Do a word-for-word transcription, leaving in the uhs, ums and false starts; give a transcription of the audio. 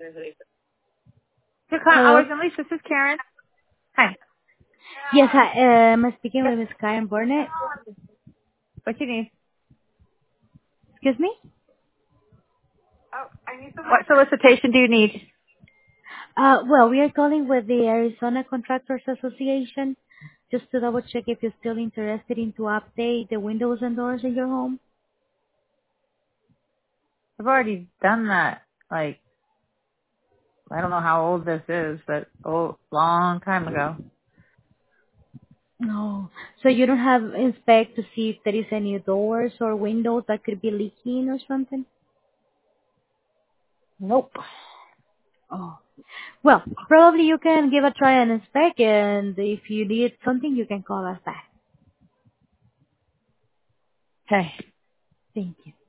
Good call, Hello? Hours and Lease. This is Karen. Hi. Yes, hi. Uh, am I speaking with Miss Karen Burnett? What you need? Excuse me? What solicitation do you need? Uh, well, we are calling with the Arizona Contractors Association just to double check if you're still interested in to update the windows and doors in your home. I've already done that. Like, I don't know how old this is, but oh, long time ago. No. So you don't have inspect to see if there is any doors or windows that could be leaking or something? Nope. Oh. Well, probably you can give a try and inspect, and if you need something, you can call us back. Okay. Thank you.